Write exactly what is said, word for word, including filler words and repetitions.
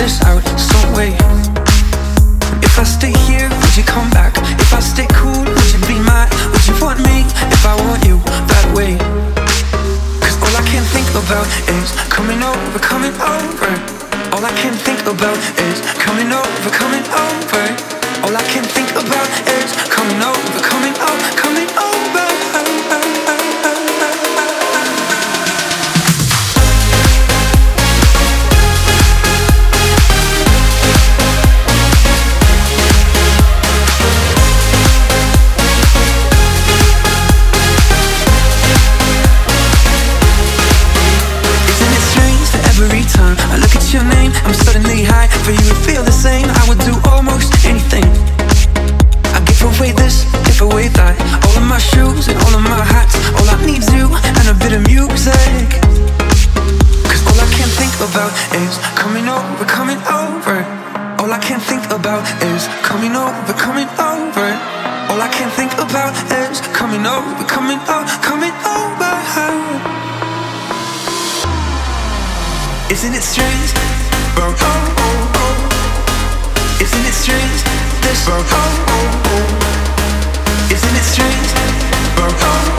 this out some way. If I stay here, would you come back? If I stay cool, would you be mad? Would you want me if I want you that way? Cause all I can think about is coming over, coming over. All I can think about is coming over, coming over. All I can think about is coming over, coming over, coming over. Every time I look at your name, I'm suddenly high. For you to feel the same, I would do almost anything. I give away this, give away that. All of my shoes and all of my hats. All I need's you and a bit of music. Cause all I can think about is coming over, coming over. All I can think about is coming over, coming over. All I can think about is coming over, coming over, coming over. Isn't it strange? Oh, oh, oh, oh. Isn't it strange? This oh, oh, oh, oh. Isn't it strange? Oh, oh.